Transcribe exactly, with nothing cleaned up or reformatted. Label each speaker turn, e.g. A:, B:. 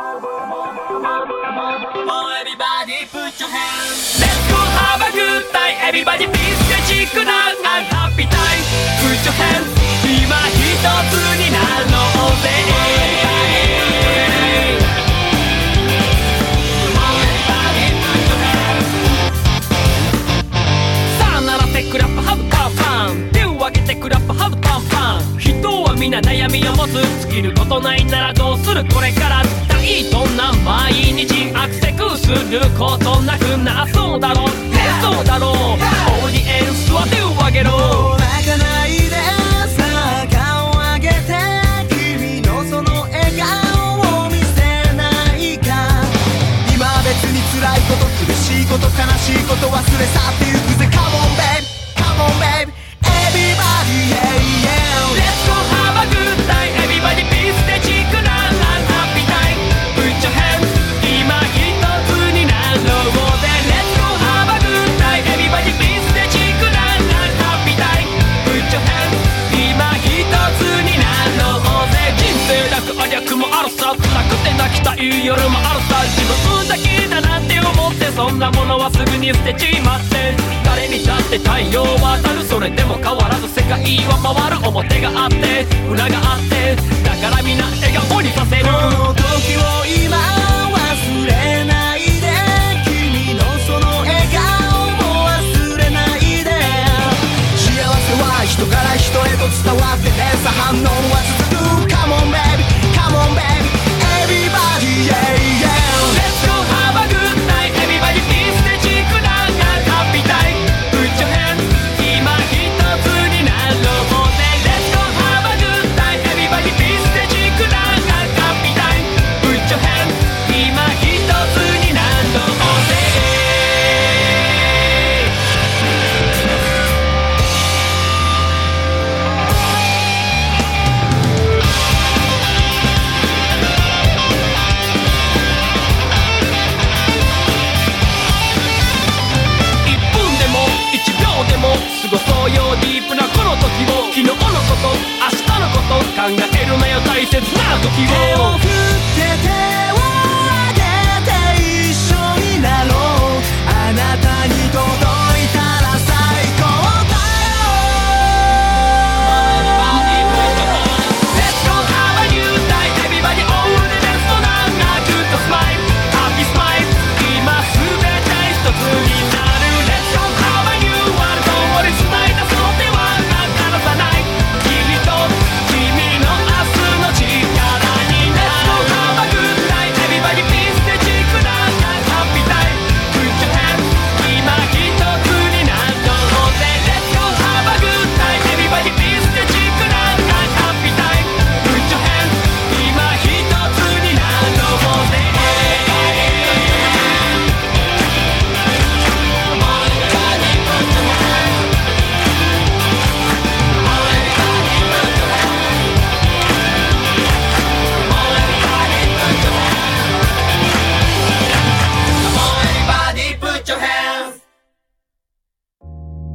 A: Everybody put your hands. Let's go have a good time. Everybody be sketchy now and happy time. Put your hands. 今一つになろうぜ。Everybody put your hands. さあならせクラップハブパンパン。手を上げてクラップハブパンパン。人は皆悩みを持つ。尽きることないならどうするこれから大どんな毎日アクセクすることなくなそうだろうそうだろうオーディエンスは手を挙げろ
B: もう泣かないでさあ顔を上げて君のその笑顔を見せないか今は別に辛いこと苦しいこと悲しいこと忘れ去ってゆくぜ Come on babe Come on babe Everybody yeah yeah
A: Let's go have a good time Everybody be steady good and happy time Put your hands 今一つになろうぜ Let's go have a good time Everybody be steady good and happy time Put your hands 今一つになろうぜ人生楽ありゃくもあるさ辛くて泣きたい夜もあるさ自分だけだなんて思ってそんなものはすぐに捨てちまって誰にだって太陽は当たるそれでも変わらず世界は回る表があって裏があってだからみんな笑顔にさせる
B: この時を今忘れないで君のその笑顔も忘れないで幸せは人から人へと伝わってねさ反応は続く Come on man